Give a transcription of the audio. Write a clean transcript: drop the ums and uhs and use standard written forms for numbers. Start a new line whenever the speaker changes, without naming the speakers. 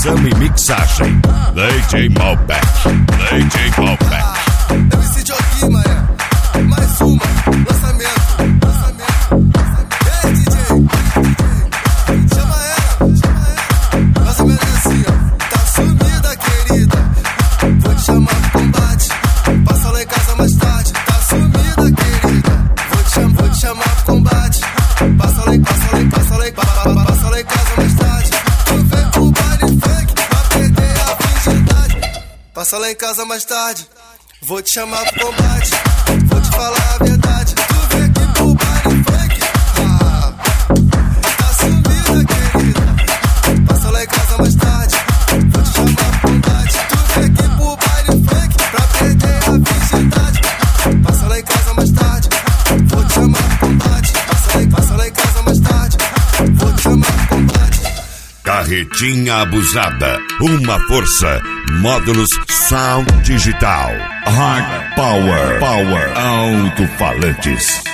Produção e mixagem DJ Malbec. DJ Malbec.
MC Joaquim, mané. Mais uma, lançamento. Ei, DJ, chama ela. Mais ou menos assim, ó. Tá sumida, querida. Vou te chamar pro combate. Passa lá em casa mais tarde. Tá sumida, querida. Vou te chamar pro combate. Passa lá em casa mais tarde. Tu vem pro baile funk pra perder a virgindade. Passa lá em casa mais tarde. Vou te chamar pro combate. Vou te falar a verdade. Tu vem aqui pro baile funk. Tá sumida, querida. Passa lá em casa mais tarde. Vou te chamar pro combate. Tu vem aqui pro baile funk pra perder a virgindade. Passa lá em casa mais tarde. Vou te chamar pro combate. Passa lá em casa mais tarde. Vou te chamar pro combate.
Carretinha abusada. Uma força. Módulos Sound Digital. Hard Power. Alto-falantes.